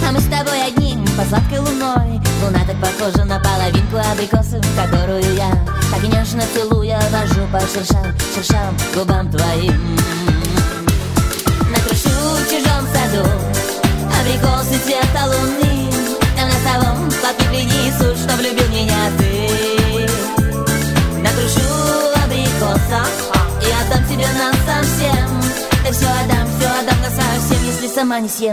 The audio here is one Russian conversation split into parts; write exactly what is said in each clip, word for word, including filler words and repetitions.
Но мы с тобой одни под сладкой луной. Луна так похожа на половинку абрикоса, которую я так нежно целуя вожу по шершавым, шершавым губам твоим. Накрушу в чужом саду абрикосы цвета луны. На носовом платке принесу, что влюбил меня ты. Накрушу абрикоса и отдам тебе насовсем. Да все отдам, все отдам насовсем, если сама не съем.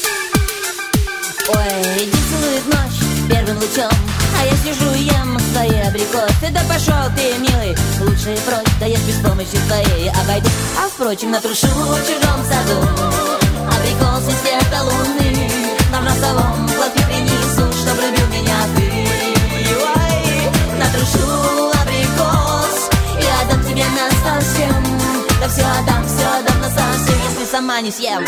Ой, иди целует ночь первым лучом, а я сижу и ем свои абрикосы. Да пошел ты, милый, лучше прочь, да я без помощи твоей обойду. А впрочем, натрушу в чужом саду абрикосы цвета луны. На носовом платке принесу, что влюбил меня ты. Ой, натрушу абрикос и отдам тебе насовсем. Да все отдам, все отдам насовсем, если сама не съем.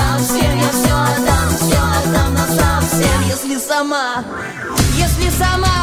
Если сама